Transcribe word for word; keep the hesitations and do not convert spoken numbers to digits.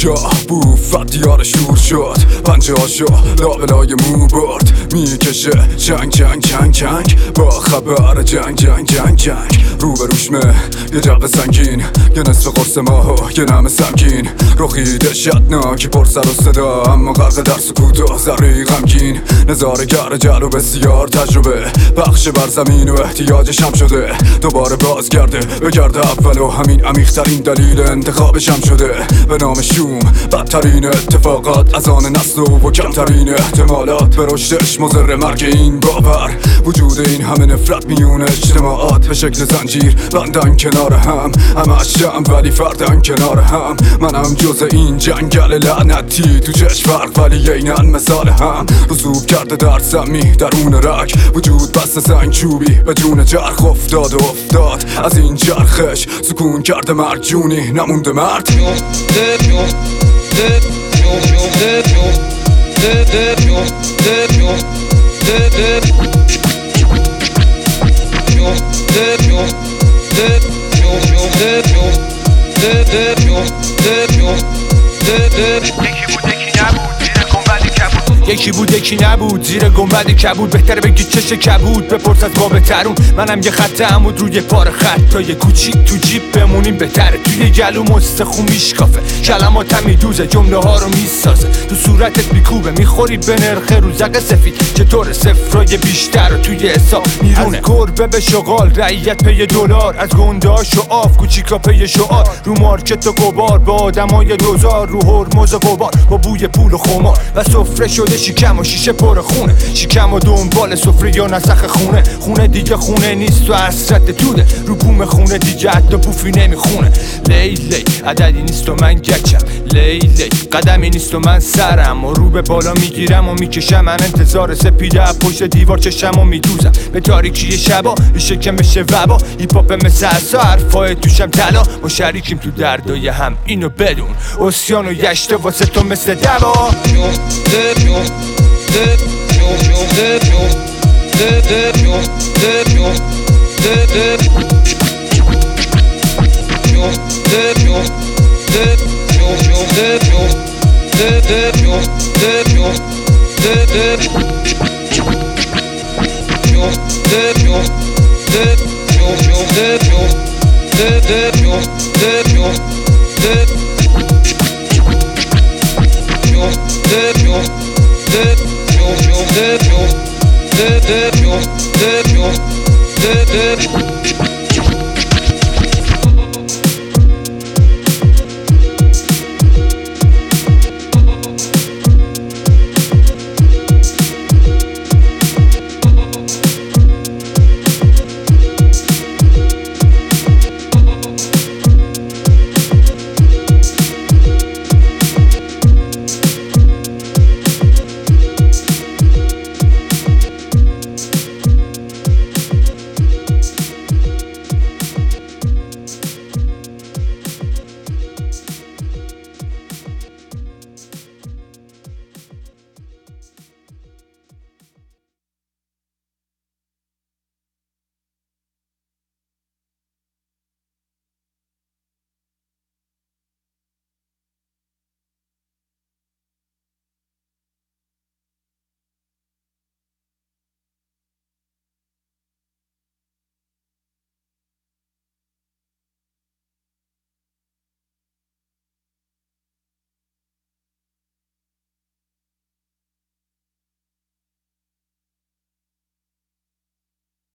شاه بوفت دیار شور شد پنجه هاشو لابلای مو برد میکشه چنگ چنگ چنگ چنگ با خبر جنگ جنگ جنگ جنگ روبروشمه یه جو سنگین یه نصف قرص ماه و یه نم سمکین رخی دهشتناک پر سر و صدا اما غرق در سکوت و ذره غمگین نظاره گر جلو بسیار تجربه بخش بر زمین و احتیاجشم شده دوباره بازگرده به گرد اول و همین عمیق‌ترین دلیل انتخابشم شده به نام شوم بدترین اتفاقات از آن نسل و کمترین احتمالات به رشدش مضر مرگ این باور وجود این همه نفرت میون اجتماعات به شکل زنجیر بندن کنار هم همه شم ولی فردن کنار هم منم جز این جنگل لعنتی تو چشم فرق ولی اینن مثال هم رسوب کرده در سمی درون رگ وجود بس سنگ چوبی به جون چرخ افتاد و افتاد از این چرخش سکون کرده مرگ جونی نمونده مرد یکی بود یکی نبود زیر گنبد کبود بهتره بگی چش کبود بپرس از باب ترون منم یه خط عمود روی پار خط تا یه کوچیک تو جیب بمونیم بهتره توی گلو مستخون میشکافه کلماتم میدوزه جمله ها رو میسازه تو صورتت میکوبه میخوری به نرخ روزق سفید چطور صفرای بیشتر رو توی حساب میرونه از گربه به شغال رعیت پی دلار از گنده ها شعاف کوچیکا پی شعار رو مارکت و قبار با آدمای دوزار رو هرمز و قبار با بوی پول و خمار و سفره شده شکم و شیشه پر خونه شکم و دنبال سفره یا نسخ خونه خونه دیگه خونه نیست و حسرت توده رو بوم خونه دیگه حتی بوفی نمیخونه لی لی عددی نیست و من گچم لی لی قدمی نیست و من سرم و رو به بالا میگیرم و میکشم من انتظار سپیده پشت دیوار چشم و میدوزم به تاریکی شبا به شکم بشه وبا هیپاپ مثل اصا حرفای توشم طلا ما شریکیم تو دردای هم اینو بدون اسیان و یشته واسه تو مثل دوا Dip,